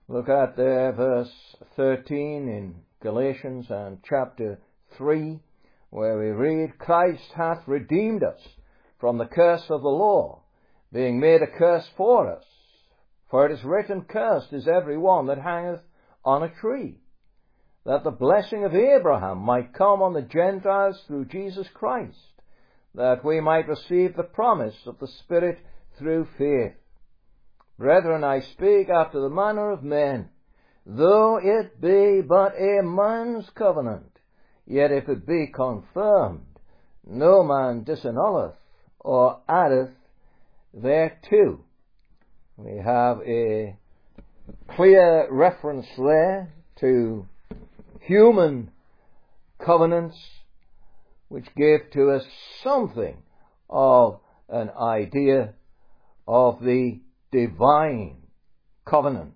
Look at verse 13 in Galatians and chapter 3, where we read, Christ hath redeemed us from the curse of the law, being made a curse for us. For it is written, Cursed is every one that hangeth on a tree, that the blessing of Abraham might come on the Gentiles through Jesus Christ, that we might receive the promise of the Spirit through faith. Brethren, I speak after the manner of men, though it be but a man's covenant, yet if it be confirmed, no man disannulleth or addeth thereto. We have a clear reference there to human covenants, which give to us something of an idea of the divine covenant.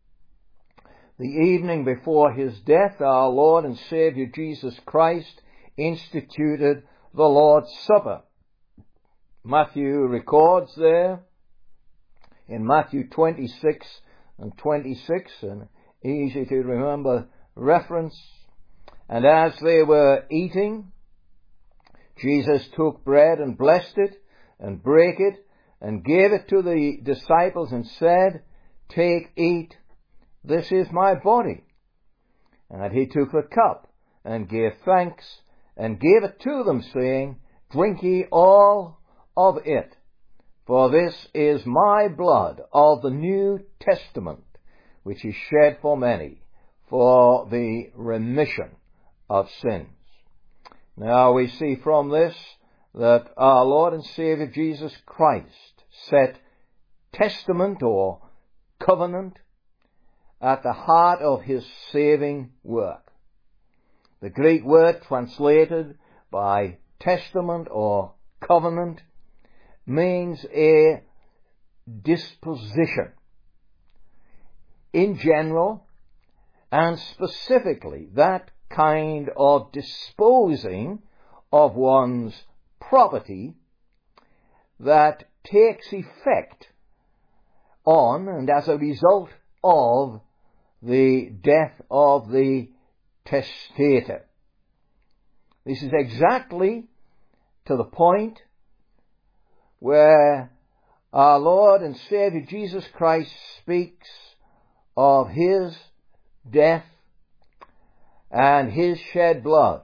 The evening before his death, our Lord and Saviour Jesus Christ instituted the Lord's Supper. Matthew records there in Matthew 26 and 26, an easy to remember reference, and as they were eating, Jesus took bread and blessed it and brake it and gave it to the disciples and said, Take, eat, this is my body. And he took the cup and gave thanks and gave it to them, saying, Drink ye all of it, for this is my blood of the New Testament, which is shed for many for the remission of sins. Now we see from this that our Lord and Saviour Jesus Christ set testament or covenant at the heart of his saving work. The Greek word translated by testament or covenant means a disposition. In general, and specifically, that kind of disposing of one's property that takes effect on and as a result of the death of the testator. This is exactly to the point where our Lord and Saviour Jesus Christ speaks of his death and his shed blood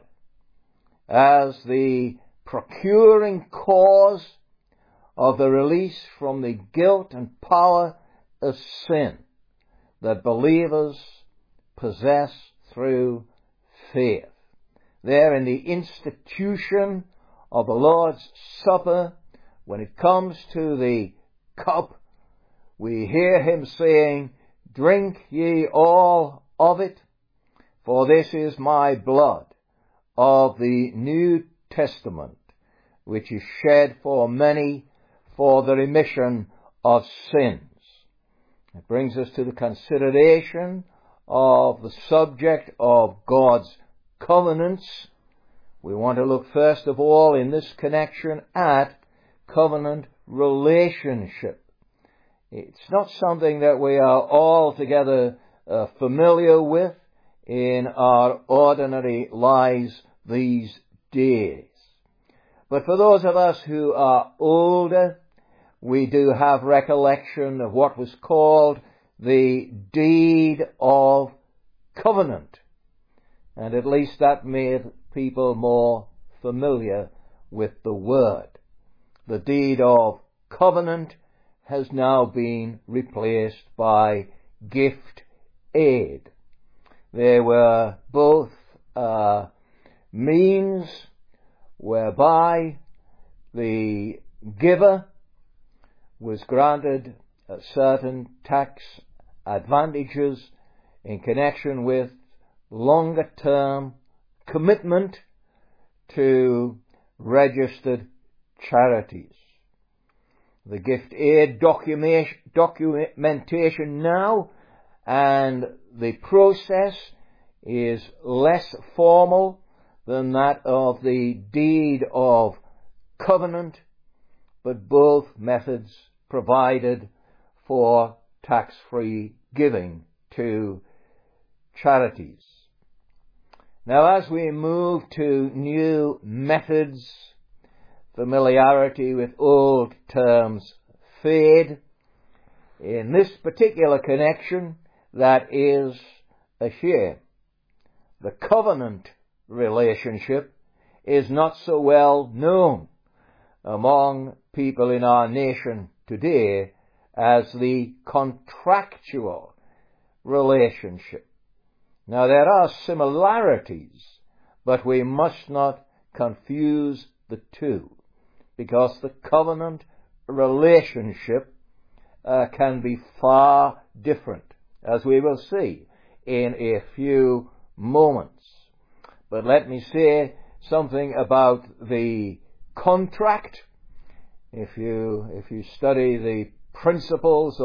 as the procuring cause of the release from the guilt and power of sin that believers possess through faith. There in the institution of the Lord's Supper, when it comes to the cup, we hear him saying, Drink ye all of it, for this is my blood of the New Testament, which is shed for many for the remission of sins. It brings us to the consideration of the subject of God's covenants. We want to look first of all in this connection at covenant relationship. It's not something that we are altogether familiar with in our ordinary lives these days. But for those of us who are older, we do have recollection of what was called the deed of covenant. And at least that made people more familiar with the word. The deed of covenant has now been replaced by gift aid. There were both means whereby the giver was granted certain tax advantages in connection with longer term commitment to registered charities. The gift aid documentation now and the process is less formal than that of the deed of covenant, but both methods provided for tax-free giving to charities. Now, as we move to new methods, familiarity with old terms fade. In this particular connection, that is a shame. The covenant relationship is not so well known among people in our nation today as the contractual relationship. Now, there are similarities, but we must not confuse the two, because the covenant relationship can be far different, as we will see in a few moments. But let me say something about the contract. If you study the principles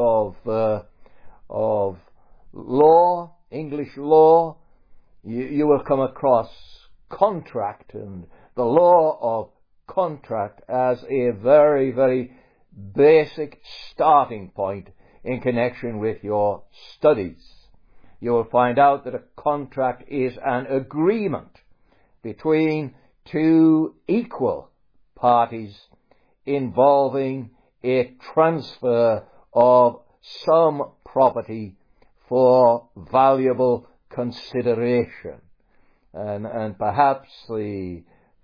of law, English law, you will come across contract and the law of contract as a very, very basic starting point in connection with your studies. You will find out that a contract is an agreement between two equal parties involving a transfer of some property for valuable consideration. And perhaps the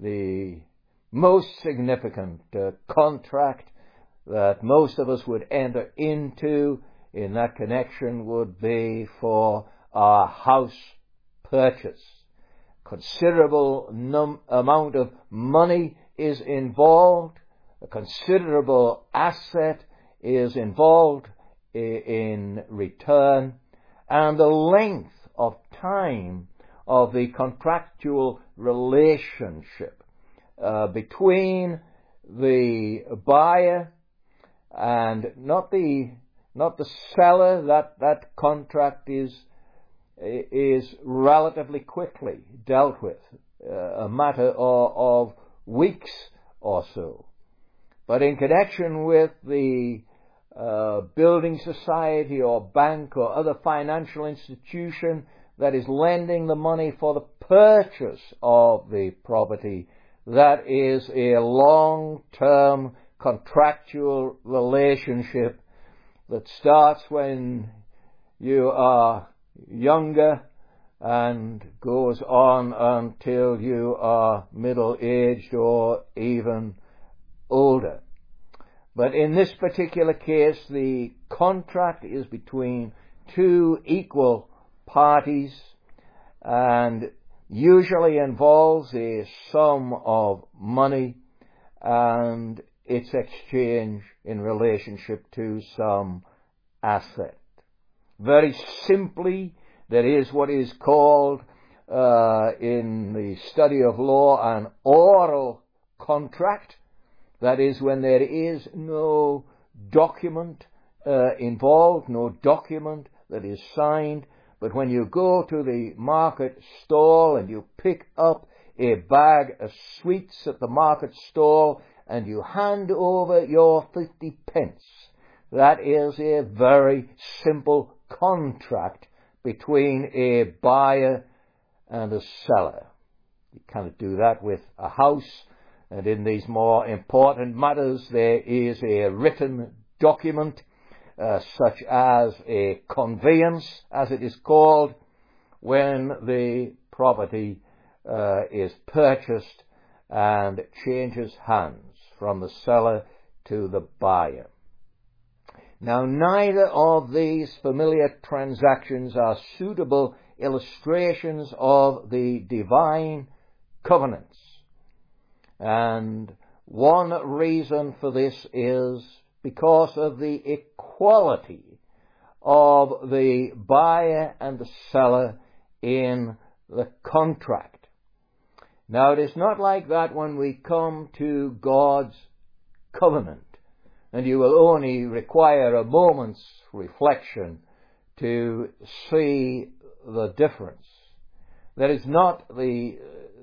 most significant contract that most of us would enter into in that connection would be for our house purchase. Considerable amount of money is involved. A considerable asset is involved in return. And the length of time of the contractual relationship between the buyer and not the seller, that contract is relatively quickly dealt with, a matter of weeks or so. But in connection with the building society or bank or other financial institution that is lending the money for the purchase of the property, that is a long-term contractual relationship that starts when you are younger and goes on until you are middle-aged or even older. But in this particular case, the contract is between two equal parties and usually involves a sum of money and its exchange in relationship to some asset. Very simply, there is what is called in the study of law an oral contract. That is, when there is no document involved, no document that is signed, but when you go to the market stall and you pick up a bag of sweets at the market stall and you hand over your 50 pence, that is a very simple contract between a buyer and a seller. You cannot do that with a house. And in these more important matters, there is a written document, such as a conveyance, as it is called, when the property is purchased and changes hands from the seller to the buyer. Now, neither of these familiar transactions are suitable illustrations of the divine covenants. And one reason for this is because of the equality of the buyer and the seller in the contract. Now, it is not like that when we come to God's covenant, and you will only require a moment's reflection to see the difference. There is not the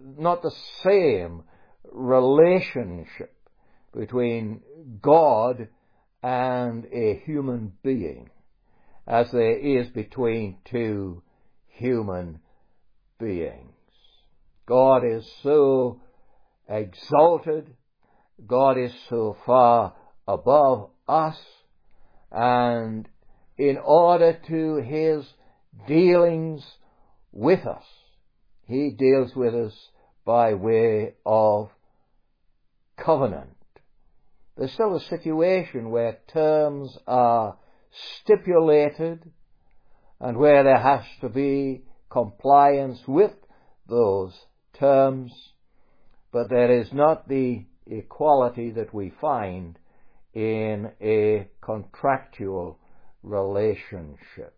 same relationship between God and a human being as there is between two human beings. God is so exalted, God is so far above us, and in order to His dealings with us, He deals with us by way of covenant. There's still a situation where terms are stipulated and where there has to be compliance with those terms, but there is not the equality that we find in a contractual relationship.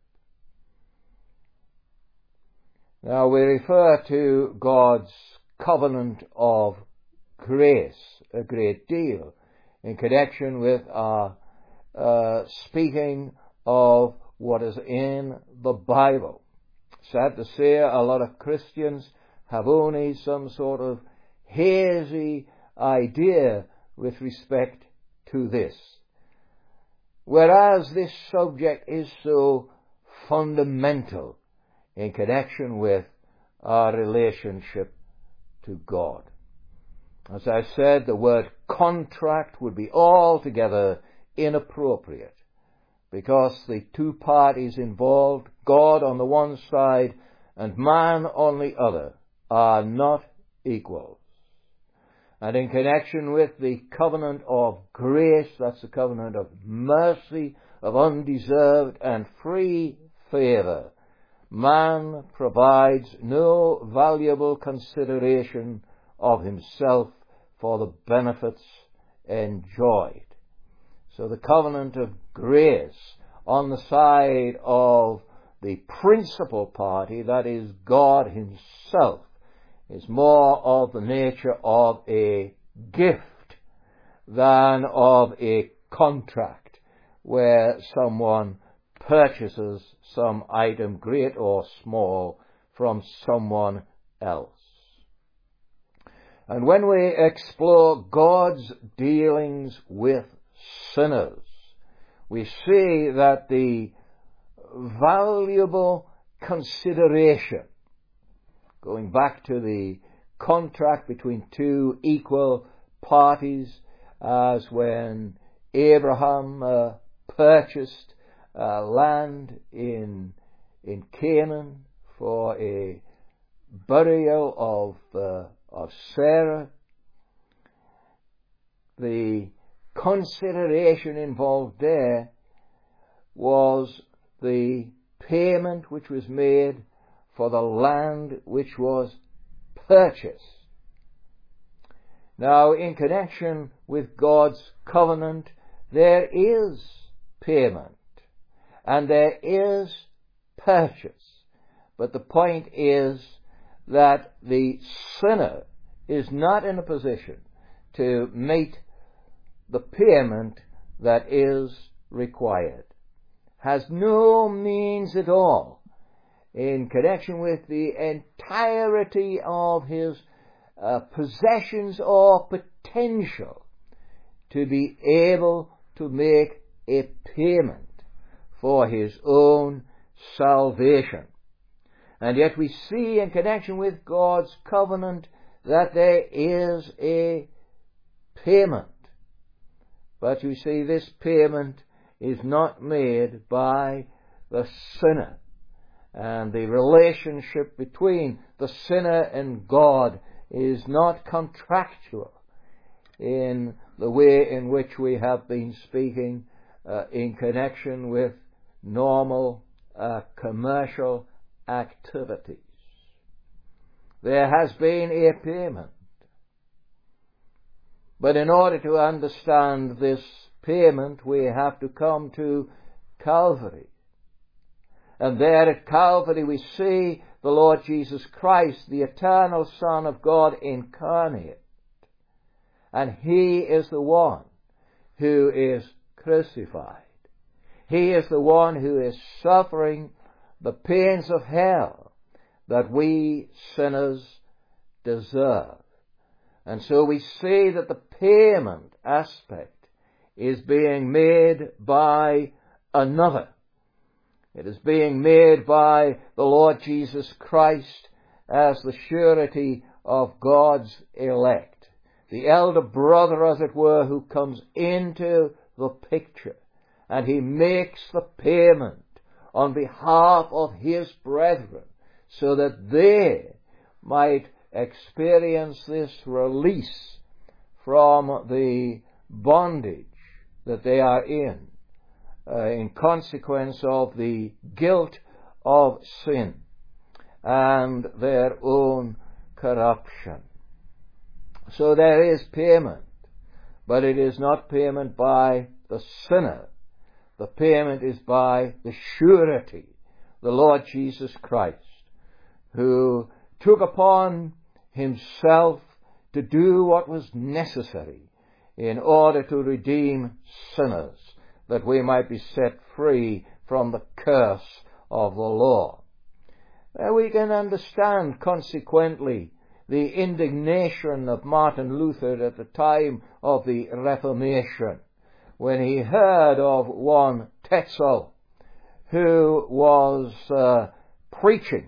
Now we refer to God's covenant of grace a great deal in connection with our speaking of what is in the Bible. Sad to say, a lot of Christians have only some sort of hazy idea with respect to this, whereas this subject is so fundamental in connection with our relationship to God. As I said, the word contract would be altogether inappropriate, because the two parties involved, God on the one side and man on the other, are not equals. And in connection with the covenant of grace, that's the covenant of mercy, of undeserved and free favor, man provides no valuable consideration of himself for the benefits enjoyed. So the covenant of grace on the side of the principal party, that is God Himself, is more of the nature of a gift than of a contract where someone purchases some item, great or small, from someone else. And when we explore God's dealings with sinners, we see that the valuable consideration, going back to the contract between two equal parties, as when Abraham purchased land in Canaan for a burial of Sarah, the consideration involved there was the payment which was made for the land which was purchased. Now, in connection with God's covenant, there is payment and there is purchase. But the point is that the sinner is not in a position to meet the payment that is required, has no means at all in connection with the entirety of his possessions or potential to be able to make a payment for his own salvation. And yet we see in connection with God's covenant that there is a payment. But you see, this payment is not made by the sinner. And the relationship between the sinner and God is not contractual in the way in which we have been speaking in connection with normal commercial activities. There has been a payment. But in order to understand this payment, we have to come to Calvary. And there at Calvary we see the Lord Jesus Christ, the eternal Son of God incarnate. And He is the one who is crucified. He is the one who is suffering the pains of hell that we sinners deserve. And so we see that the payment aspect is being made by another. It is being made by the Lord Jesus Christ as the surety of God's elect. The elder brother, as it were, who comes into the picture, and he makes the payment on behalf of his brethren, so that they might experience this release from the bondage that they are in consequence of the guilt of sin and their own corruption. So there is payment, but it is not payment by the sinner. The payment is by the surety, the Lord Jesus Christ, who took upon himself to do what was necessary in order to redeem sinners, that we might be set free from the curse of the law. We can understand, consequently, the indignation of Martin Luther at the time of the Reformation, when he heard of one Tetzel who was preaching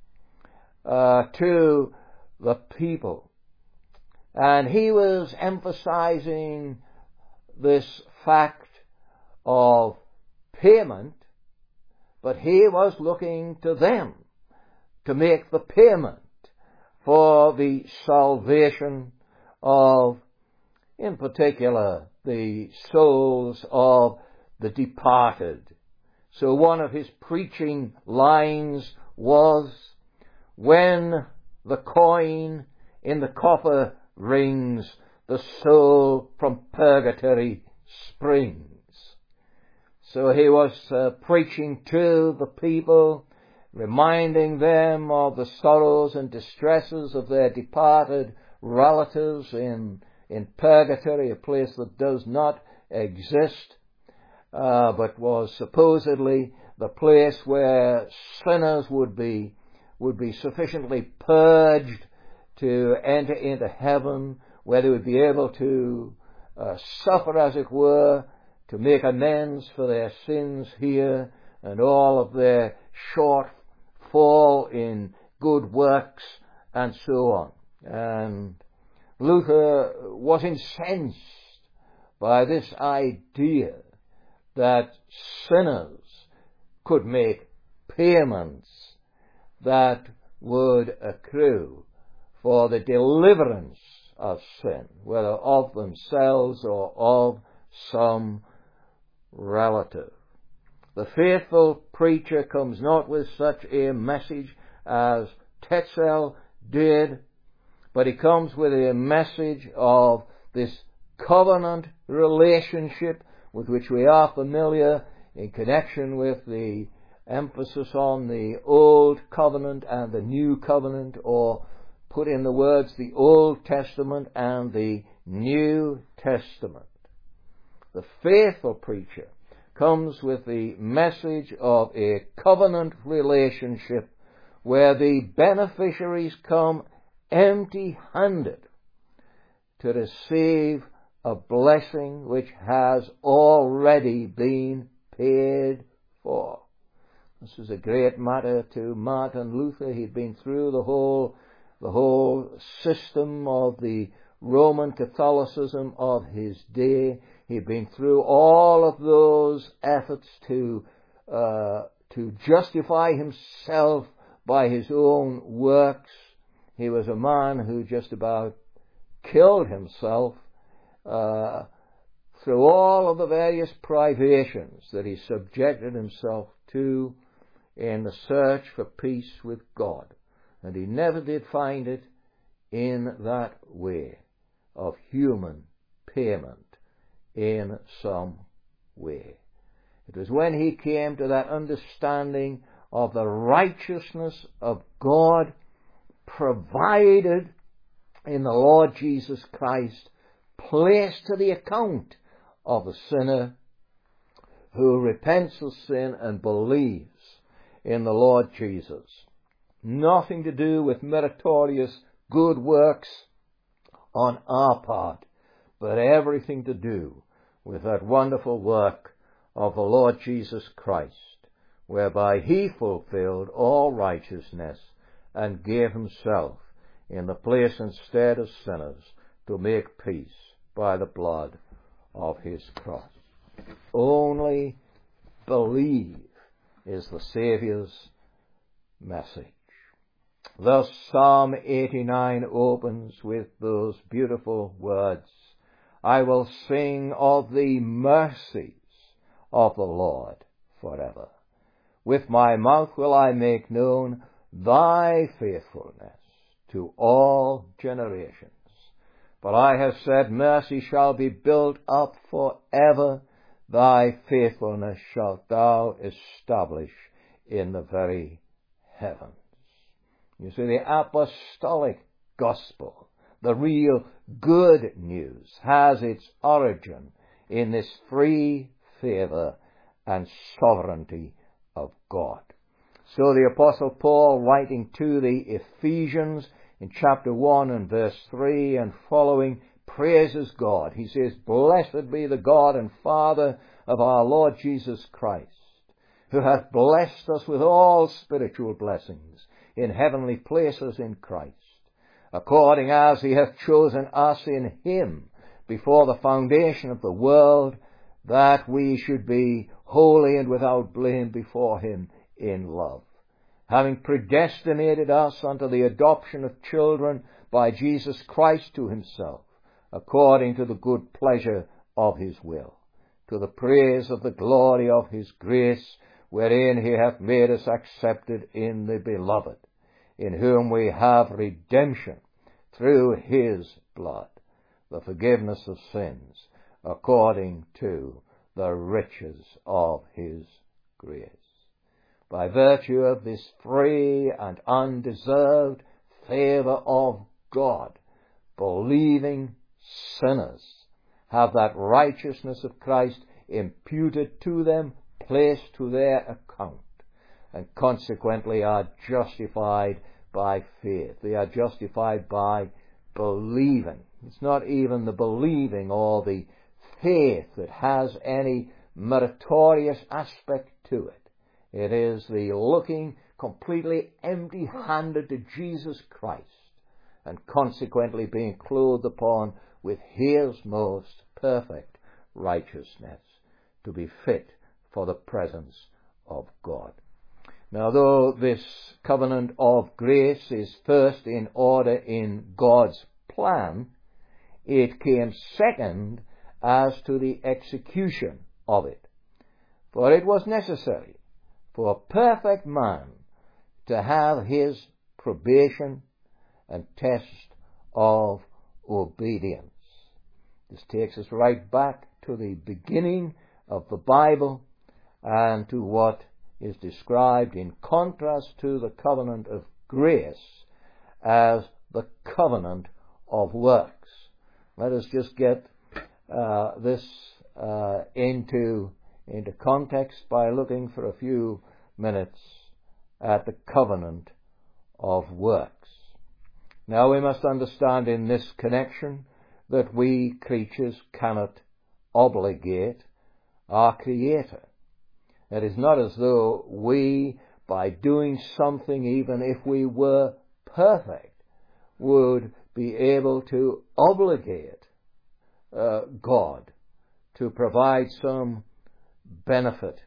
to the people. And he was emphasizing this fact of payment, but he was looking to them to make the payment for the salvation of, in particular, the souls of the departed. So one of his preaching lines was, "When the coin in the coffer rings, the soul from purgatory springs." So he was preaching to the people, reminding them of the sorrows and distresses of their departed relatives in purgatory, a place that does not exist, but was supposedly the place where sinners would be sufficiently purged to enter into heaven, where they would be able to suffer, as it were, to make amends for their sins here and all of their shortfall in good works and so on. And Luther was incensed by this idea that sinners could make payments that would accrue for the deliverance of sin, whether of themselves or of some relative. The faithful preacher comes not with such a message as Tetzel did, but he comes with a message of this covenant relationship with which we are familiar in connection with the emphasis on the Old Covenant and the New Covenant, or put in the words, the Old Testament and the New Testament. The faithful preacher comes with the message of a covenant relationship where the beneficiaries come empty-handed to receive a blessing which has already been paid for. This is a great matter to Martin Luther. He'd been through the whole system of the Roman Catholicism of his day. He'd been through all of those efforts to justify himself by his own works. He was a man who just about killed himself through all of the various privations that he subjected himself to in the search for peace with God. And he never did find it in that way of human payment in some way. It was when he came to that understanding of the righteousness of God provided in the Lord Jesus Christ, placed to the account of the sinner who repents of sin and believes in the Lord Jesus. Nothing to do with meritorious good works on our part, but everything to do with that wonderful work of the Lord Jesus Christ, whereby he fulfilled all righteousness and gave himself in the place instead of sinners to make peace by the blood of his cross. Only believe is the Saviour's message. Thus Psalm 89 opens with those beautiful words, I will sing of the mercies of the Lord forever. With my mouth will I make known thy faithfulness to all generations. For I have said, mercy shall be built up forever. Thy faithfulness shalt thou establish in the very heavens. You see, the apostolic gospel, the real good news, has its origin in this free favor and sovereignty of God. So the Apostle Paul, writing to the Ephesians in chapter 1 and verse 3 and following, praises God. He says, Blessed be the God and Father of our Lord Jesus Christ, who hath blessed us with all spiritual blessings in heavenly places in Christ, according as he hath chosen us in him before the foundation of the world, that we should be holy and without blame before him in love, having predestinated us unto the adoption of children by Jesus Christ to himself, according to the good pleasure of his will, to the praise of the glory of his grace, wherein he hath made us accepted in the Beloved, in whom we have redemption through his blood, the forgiveness of sins, according to the riches of his grace. By virtue of this free and undeserved favor of God, believing sinners have that righteousness of Christ imputed to them, placed to their account, and consequently are justified by faith. They are justified by believing. It's not even the believing or the faith that has any meritorious aspect to it. It is the looking completely empty-handed to Jesus Christ and consequently being clothed upon with his most perfect righteousness to be fit for the presence of God. Now, though this covenant of grace is first in order in God's plan, it came second as to the execution of it. For it was necessary for a perfect man to have his probation and test of obedience. This takes us right back to the beginning of the Bible and to what is described in contrast to the covenant of grace as the covenant of works. Let us just get this into context by looking for a few minutes at the covenant of works. Now we must understand in this connection that we creatures cannot obligate our Creator. It is not as though we, by doing something, even if we were perfect, would be able to obligate God to provide some benefit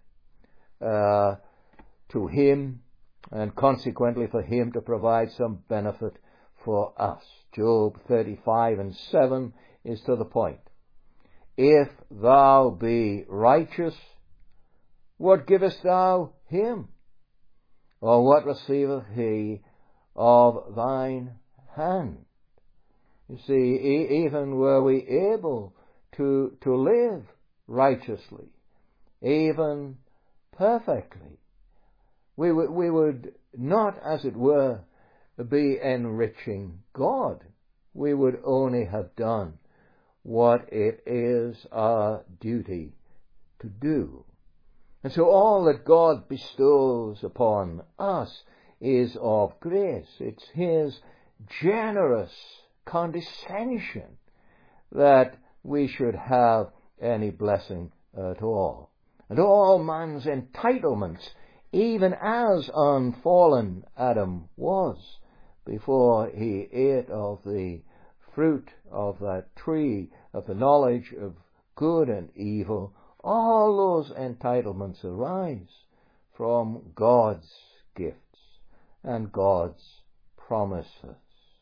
to him, and consequently for him to provide some benefit for us. Job 35:7 is to the point. If thou be righteous, what givest thou him? Or what receiveth he of thine hand? You see, even were we able to live righteously, even perfectly, we would not, as it were, be enriching God. We would only have done what it is our duty to do. And so all that God bestows upon us is of grace. It's his generous condescension that we should have any blessing at all. And all man's entitlements even as unfallen Adam was before he ate of the fruit of that tree of the knowledge of good and evil, all those entitlements arise from God's gifts and God's promises.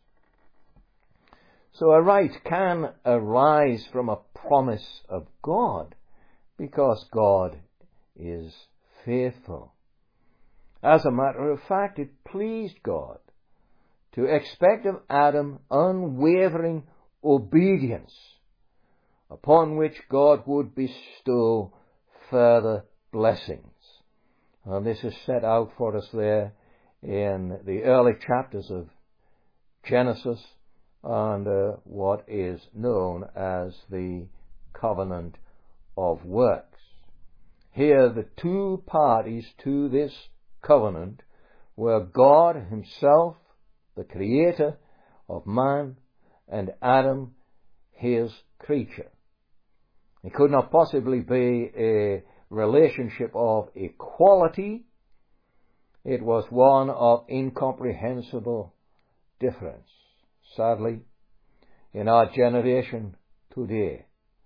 So a right can arise from a promise of God because God is faithful. As a matter of fact, it pleased God to expect of Adam unwavering obedience, upon which God would bestow further blessings. And this is set out for us there in the early chapters of Genesis and what is known as the covenant of works. Here the two parties to this covenant were God himself, the creator of man, and Adam, his creature. It could not possibly be a relationship of equality. It was one of incomprehensible difference. Sadly, in our generation today,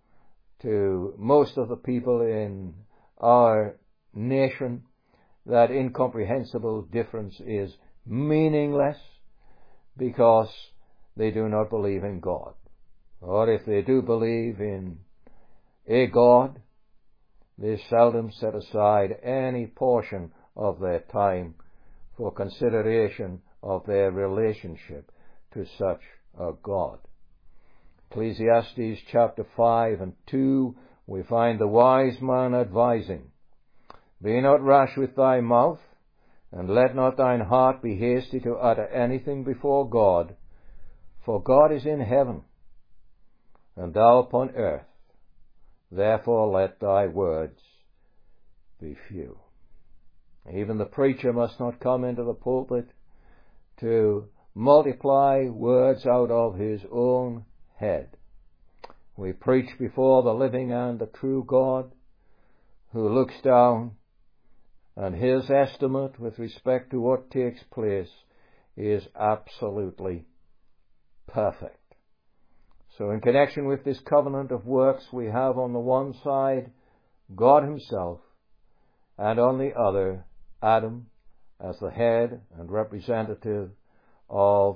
to most of the people in our nation, that incomprehensible difference is meaningless because they do not believe in God. Or if they do believe in a God, they seldom set aside any portion of their time for consideration of their relationship to such a God. Ecclesiastes chapter 5 and 2, we find the wise man advising, "Be not rash with thy mouth, and let not thine heart be hasty to utter anything before God, for God is in heaven, and thou upon earth. Therefore let thy words be few." Even the preacher must not come into the pulpit to multiply words out of his own head. We preach before the living and the true God, who looks down, and his estimate with respect to what takes place is absolutely perfect. So in connection with this covenant of works, we have on the one side God himself, and on the other Adam as the head and representative of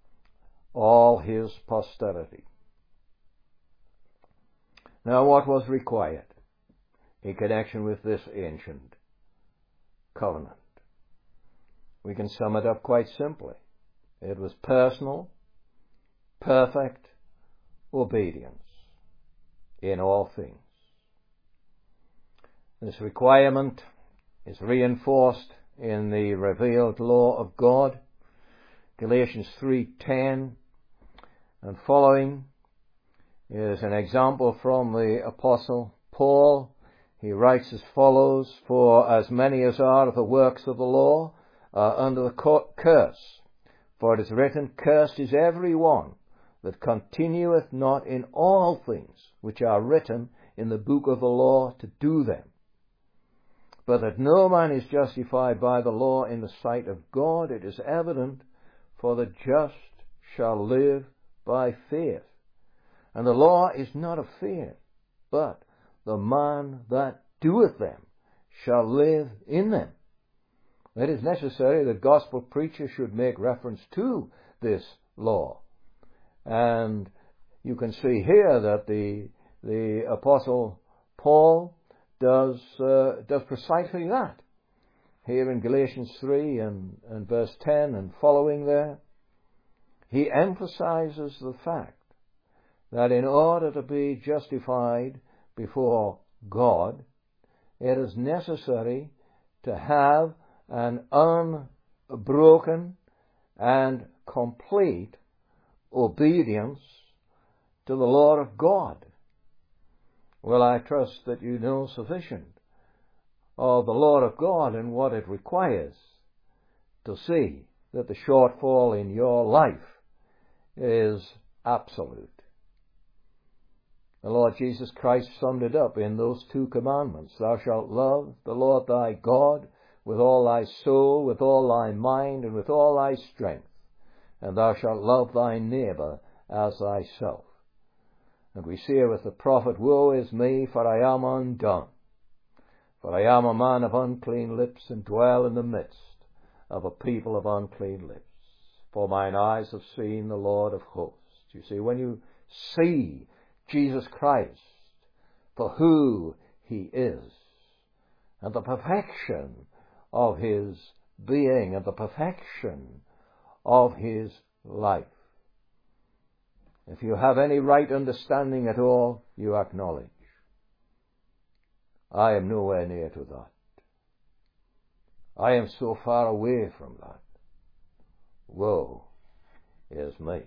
all his posterity. Now, what was required in connection with this ancient covenant? We can sum it up quite simply. It was personal, perfect obedience in all things. This requirement is reinforced in the revealed law of God. Galatians 3:10 and following is an example from the Apostle Paul. He writes as follows, "For as many as are of the works of the law are under the curse. For it is written, Cursed is every one that continueth not in all things which are written in the book of the law to do them. But that no man is justified by the law in the sight of God, it is evident, for the just shall live by faith. And the law is not of faith, but the man that doeth them shall live in them." It is necessary that gospel preachers should make reference to this law. And you can see here that the Apostle Paul does precisely that. Here in Galatians 3 and verse 10 and following there, he emphasizes the fact that in order to be justified before God, it is necessary to have an unbroken and complete obedience to the law of God. Well, I trust that you know sufficient of the law of God and what it requires to see that the shortfall in your life is absolute. The Lord Jesus Christ summed it up in those two commandments. "Thou shalt love the Lord thy God with all thy soul, with all thy mind, and with all thy strength. And thou shalt love thy neighbour as thyself. And we say with the prophet, Woe is me, for I am undone. For I am a man of unclean lips, and dwell in the midst of a people of unclean lips. For mine eyes have seen the Lord of hosts. You see, when you see Jesus Christ for who he is, and the perfection of his being, and the perfection of his life, if you have any right understanding at all, you acknowledge, I am nowhere near to that. I am so far away from that. Woe is me.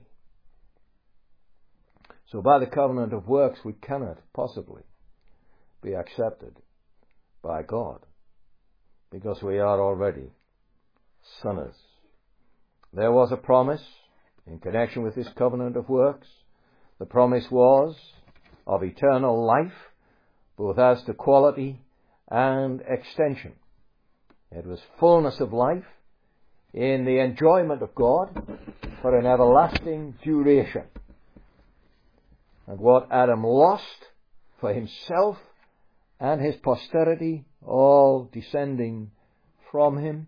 So by the covenant of works, we cannot possibly be accepted by God, because we are already sinners. There was a promise in connection with this covenant of works. The promise was of eternal life, both as to quality and extension. It was fullness of life in the enjoyment of God for an everlasting duration. And what Adam lost for himself and his posterity, all descending from him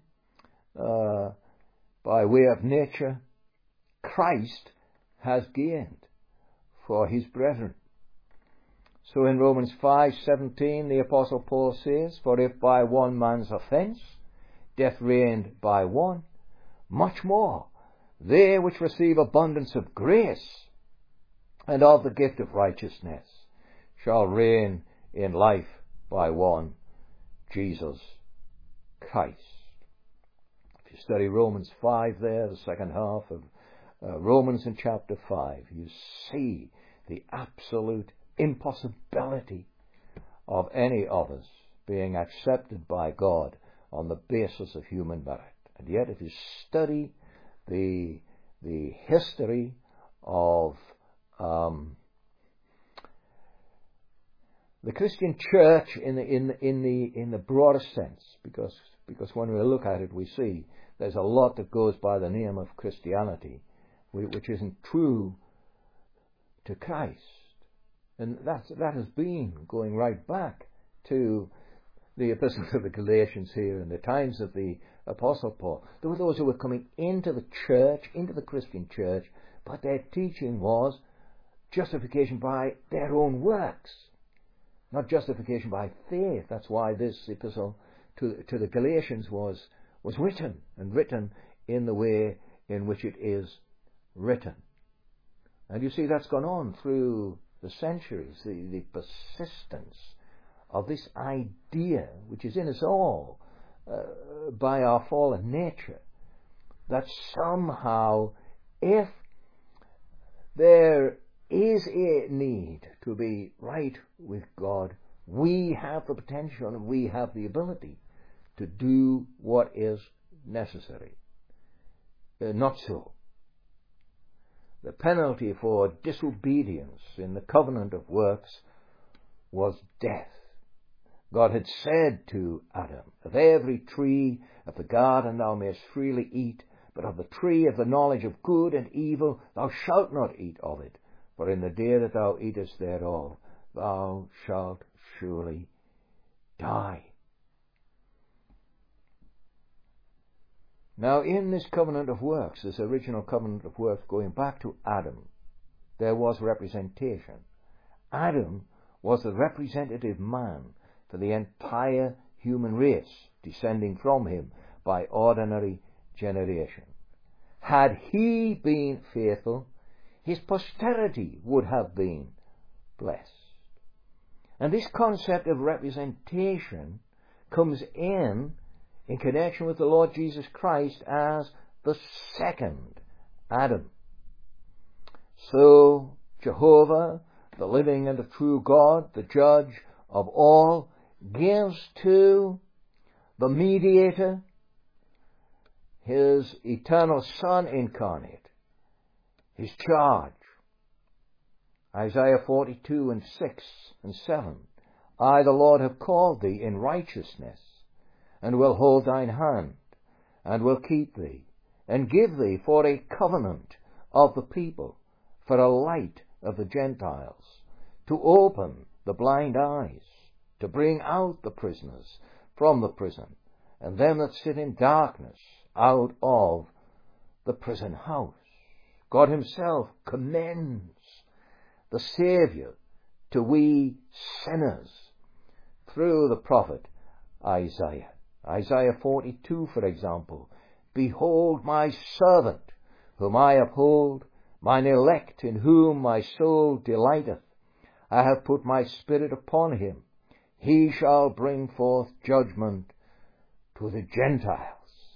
by way of nature, Christ has gained for his brethren. So in Romans 5:17, the Apostle Paul says, For if by one man's offence death reigned by one, much more they which receive abundance of grace and of the gift of righteousness shall reign in life by one, Jesus Christ. If you study Romans 5 there, the second half of Romans in chapter 5, you see the absolute impossibility of any of us being accepted by God on the basis of human merit. And yet, if you study the history of the Christian church in the broadest sense, because when we look at it, we see there's a lot that goes by the name of Christianity, which isn't true to Christ. And that has been going right back to the Epistle to the Galatians here in the times of the Apostle Paul. There were those who were coming into the church, into the Christian church, but their teaching was justification by their own works, not justification by faith. That's why this epistle to the Galatians was written, and written in the way in which it is written. And you see, that's gone on through the centuries, the persistence of this idea, which is in us all by our fallen nature, that somehow, if there is a need to be right with God, we have the potential and we have the ability to do what is necessary. Not so. The penalty for disobedience in the covenant of works was death. God had said to Adam, Of every tree of the garden thou mayest freely eat, but of the tree of the knowledge of good and evil thou shalt not eat of it, for in the day that thou eatest thereof thou shalt surely die. Now, in this covenant of works, this original covenant of works going back to Adam, there was representation. Adam was the representative man for the entire human race, descending from him by ordinary generation. Had he been faithful, his posterity would have been blessed. And this concept of representation comes in connection with the Lord Jesus Christ as the second Adam. So Jehovah, the living and the true God, the judge of all, gives to the mediator, his eternal Son incarnate, his charge. Isaiah 42 and 6 and 7. I, the Lord, have called thee in righteousness, and will hold thine hand, and will keep thee, and give thee for a covenant of the people, for a light of the Gentiles, to open the blind eyes, to bring out the prisoners from the prison, and them that sit in darkness out of the prison house. God himself commends the Saviour to we sinners through the prophet Isaiah. Isaiah 42, for example. Behold my servant, whom I uphold, mine elect, in whom my soul delighteth. I have put my spirit upon him. He shall bring forth judgment to the Gentiles.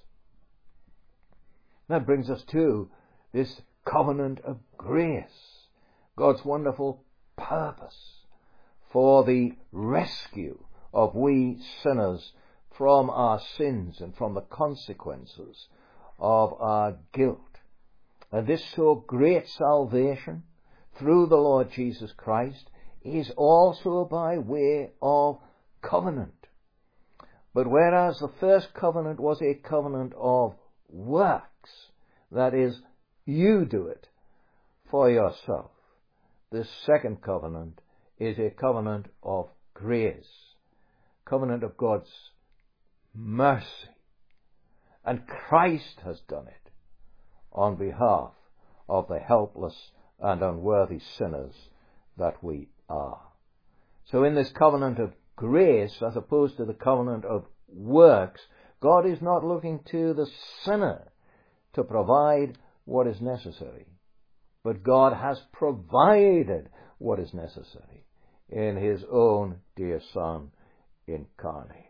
That brings us to this covenant of grace, God's wonderful purpose for the rescue of we sinners from our sins and from the consequences of our guilt. And this so great salvation through the Lord Jesus Christ is also by way of covenant. But whereas the first covenant was a covenant of works, that is, you do it for yourself, this second covenant is a covenant of grace, covenant of God's mercy. And Christ has done it on behalf of the helpless and unworthy sinners that we are. So in this covenant of grace, as opposed to the covenant of works, God is not looking to the sinner to provide what is necessary, but God has provided what is necessary in his own dear Son incarnate.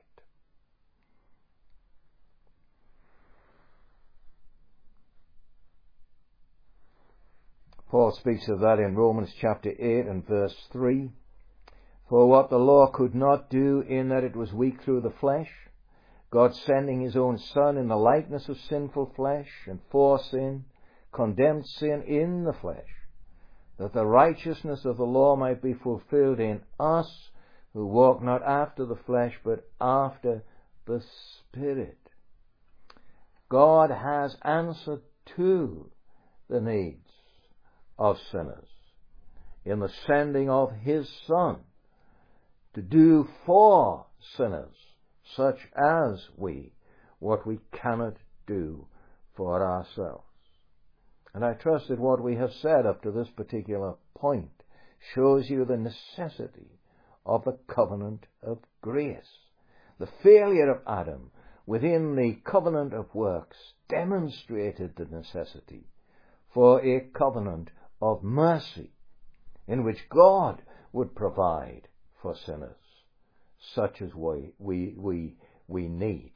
Paul speaks of that in Romans chapter 8 and verse 3. For what the law could not do, in that it was weak through the flesh, God sending his own Son in the likeness of sinful flesh, and for sin, condemned sin in the flesh, that the righteousness of the law might be fulfilled in us, who walk not after the flesh, but after the Spirit. God has answered to the needs of sinners in the sending of his Son to do for sinners, such as we, what we cannot do for ourselves. And I trust that what we have said up to this particular point shows you the necessity of the covenant of grace. The failure of Adam within the covenant of works demonstrated the necessity for a covenant of mercy in which God would provide for sinners such as we need.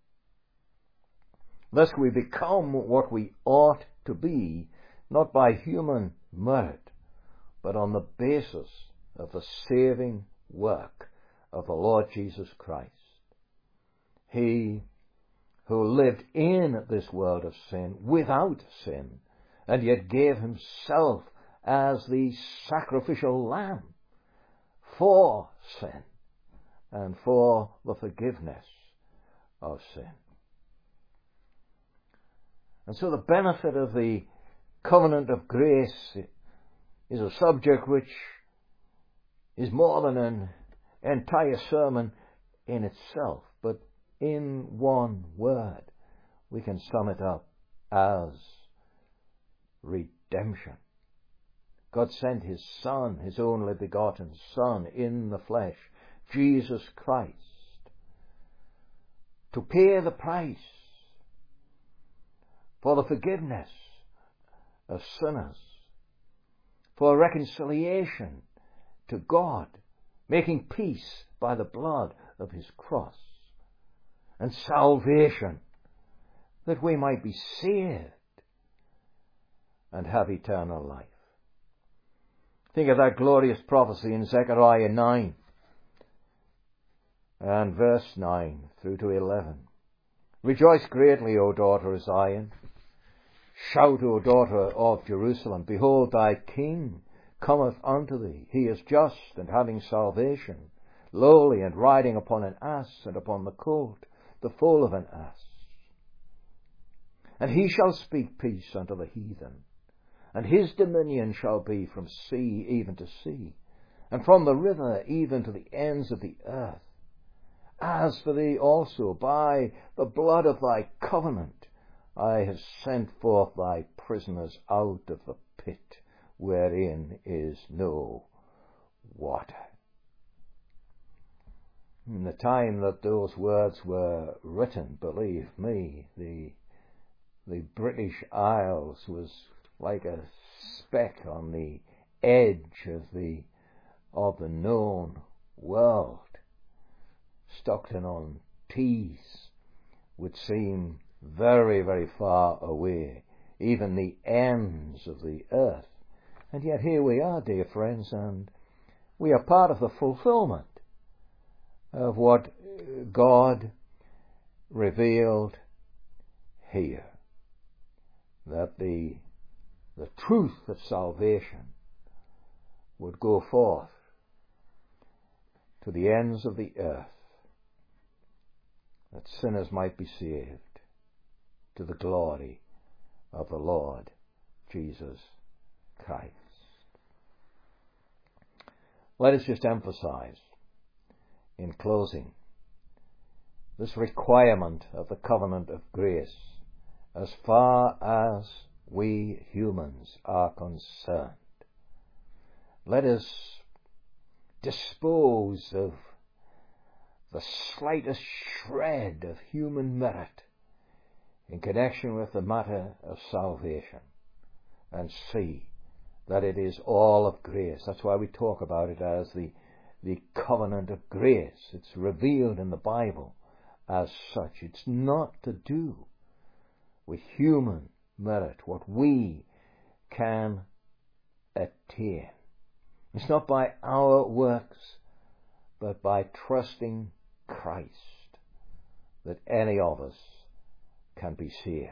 Thus we become what we ought to be, not by human merit, but on the basis of the saving work of the Lord Jesus Christ. He who lived in this world of sin without sin, and yet gave himself as the sacrificial lamb for sin and for the forgiveness of sin. And so the benefit of the covenant of grace is a subject which is more than an entire sermon in itself, but in one word we can sum it up as redemption. God sent his Son, his only begotten Son in the flesh, Jesus Christ, to pay the price for the forgiveness of sinners, for reconciliation to God, making peace by the blood of his cross, and salvation, that we might be saved and have eternal life. Think of that glorious prophecy in Zechariah 9 and verse 9 through to 11. Rejoice greatly, O daughter of Zion. Shout, O daughter of Jerusalem. Behold, thy king cometh unto thee. He is just and having salvation, lowly and riding upon an ass and upon the colt, the foal of an ass. And he shall speak peace unto the heathen, and his dominion shall be from sea even to sea, and from the river even to the ends of the earth. As for thee also, by the blood of thy covenant, I have sent forth thy prisoners out of the pit, wherein is no water. In the time that those words were written, believe me, the British Isles was like a speck on the edge of the known world. Stockton-on-Tees would seem very, very far away, even the ends of the earth. And yet here we are, dear friends, and we are part of the fulfillment of what God revealed here, that the truth of salvation would go forth to the ends of the earth, that sinners might be saved to the glory of the Lord Jesus Christ. Let us just emphasize, in closing, this requirement of the covenant of grace as far as we humans are concerned. Let us dispose of the slightest shred of human merit in connection with the matter of salvation and see that it is all of grace. That's why we talk about it as the covenant of grace. It's revealed in the Bible as such. It's not to do with human merit, what we can attain. It's not by our works, but by trusting Christ that any of us can be saved.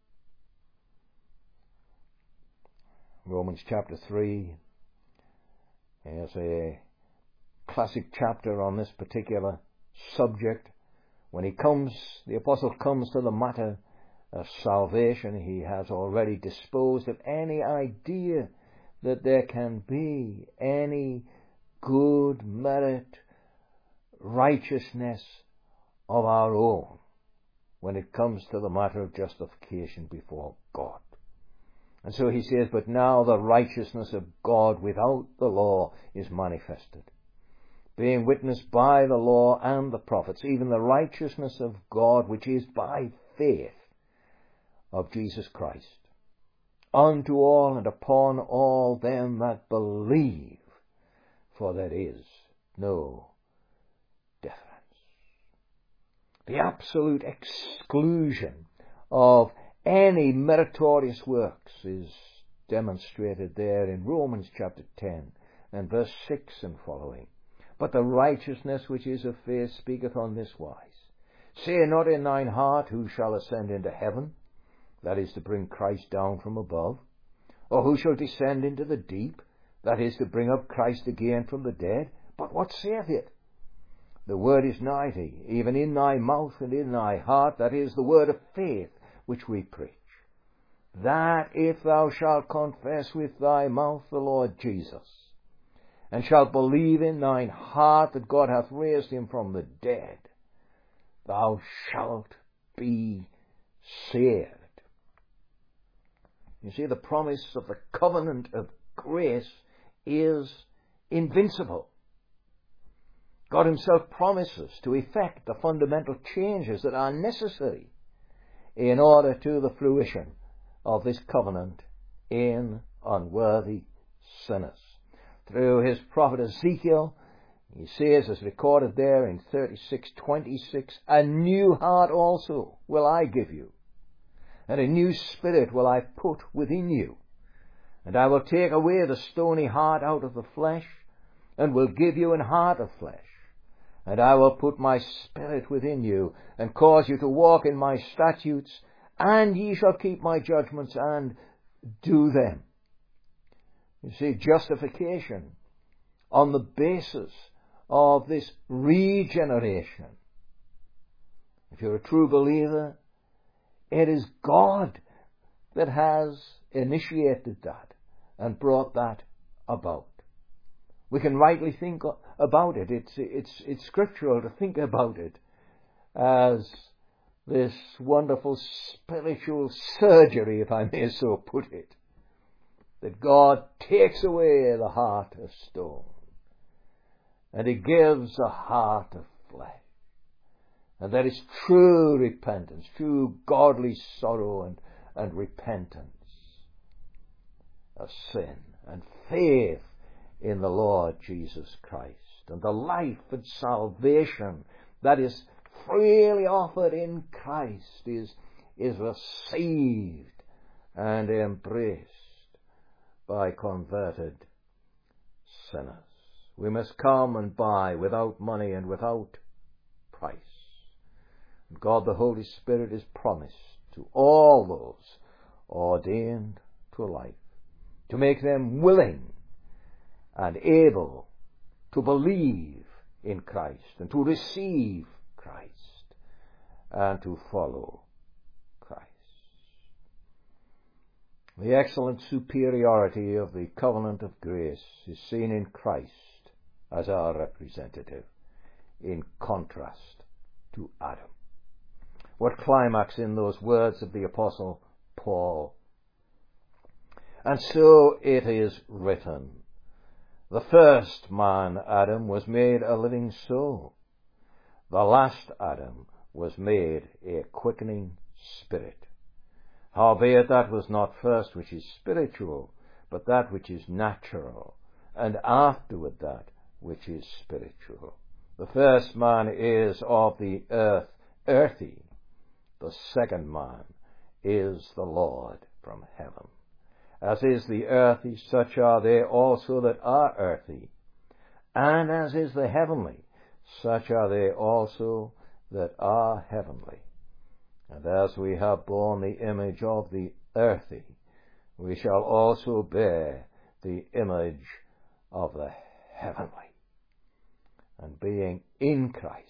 Romans chapter 3 is a classic chapter on this particular subject. When the apostle comes to the matter of salvation, he has already disposed of any idea that there can be any good merit, righteousness of our own when it comes to the matter of justification before God. And so he says, but now the righteousness of God without the law is manifested, being witnessed by the law and the prophets, even the righteousness of God which is by faith of Jesus Christ, unto all and upon all them that believe, for there is no difference. The absolute exclusion of any meritorious works is demonstrated there in Romans chapter 10 and verse 6 and following. But the righteousness which is of faith speaketh on this wise. Say not in thine heart, who shall ascend into heaven, that is to bring Christ down from above, or who shall descend into the deep, that is to bring up Christ again from the dead. But what saith it? The word is nigh thee, even in thy mouth and in thy heart, that is the word of faith which we preach. That if thou shalt confess with thy mouth the Lord Jesus, and shalt believe in thine heart that God hath raised him from the dead, thou shalt be saved. You see, the promise of the covenant of grace is invincible. God himself promises to effect the fundamental changes that are necessary in order to the fruition of this covenant in unworthy sinners. Through his prophet Ezekiel, he says, as recorded there in 36:26, a new heart also will I give you, and a new spirit will I put within you. And I will take away the stony heart out of the flesh, and will give you an heart of flesh. And I will put my spirit within you, and cause you to walk in my statutes, and ye shall keep my judgments and do them. You see, justification on the basis of this regeneration If you're a true believer, it is God that has initiated that and brought that about. We can rightly think about it. It's scriptural to think about it as this wonderful spiritual surgery, if I may so put it, that God takes away the heart of stone and He gives a heart of flesh. And there is true repentance, true godly sorrow and repentance of sin and faith in the Lord Jesus Christ. And the life and salvation that is freely offered in Christ is received and embraced by converted sinners. We must come and buy without money and without price. And God the Holy Spirit is promised to all those ordained to life, to make them willing and able to believe in Christ and to receive Christ and to follow Christ. The excellent superiority of the covenant of grace is seen in Christ as our representative, in contrast to Adam. What climax in those words of the Apostle Paul. And so it is written, the first man, Adam, was made a living soul. The last Adam was made a quickening spirit. Howbeit that was not first which is spiritual, but that which is natural, and afterward that which is spiritual. The first man is of the earth, earthy. The second man is the Lord from heaven. As is the earthy, such are they also that are earthy. And as is the heavenly, such are they also that are heavenly. And as we have borne the image of the earthy, we shall also bear the image of the heavenly. And being in Christ,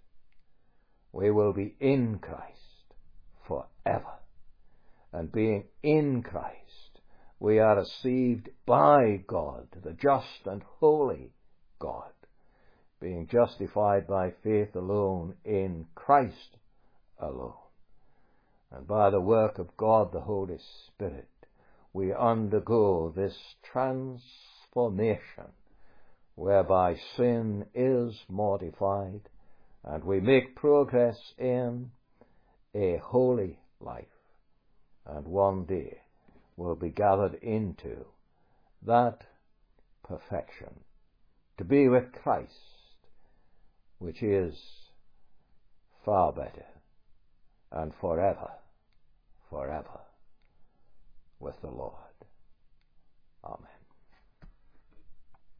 we will be in Christ forever. And being in Christ, we are received by God, the just and holy God, being justified by faith alone in Christ alone. And by the work of God the Holy Spirit, we undergo this transformation whereby sin is mortified and we make progress in a holy life, and one day will be gathered into that perfection, to be with Christ, which is far better, and forever with the Lord.